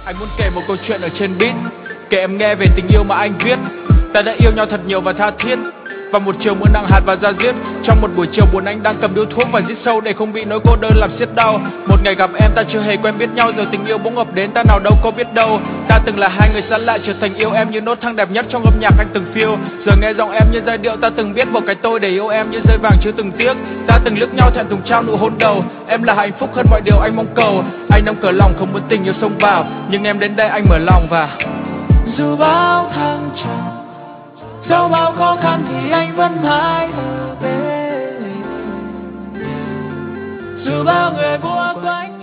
Anh muốn kể một câu chuyện ở trên beat, kể em nghe về tình yêu mà anh viết. Ta đã yêu nhau thật nhiều và tha thiết, và một chiều mưa nặng hạt và da diết. Trong một buổi chiều buồn anh đang cầm điếu thuốc và rít sâu để không bị nỗi cô đơn làm xiết đau. Một ngày gặp em ta chưa hề quen biết nhau, rồi tình yêu bỗng ập đến ta nào đâu có biết đâu. Ta từng là hai người xa lạ trở thành yêu em như nốt thang đẹp nhất trong âm nhạc anh từng phiêu. Giờ nghe giọng em như giai điệu ta từng viết vào cái tôi để yêu em như rơi vàng chưa từng tiếc. Ta từng liếc nhau thẹn thùng trao nụ hôn đầu, em là hạnh phúc hơn mọi điều anh mong cầu. Anh đóng cửa lòng không muốn tình yêu xông vào, nhưng em đến đây anh mở lòng và dù bao thăng trầm, dẫu bao khó khăn thì anh vẫn mãi ở bên. Dù bao người buộc quanh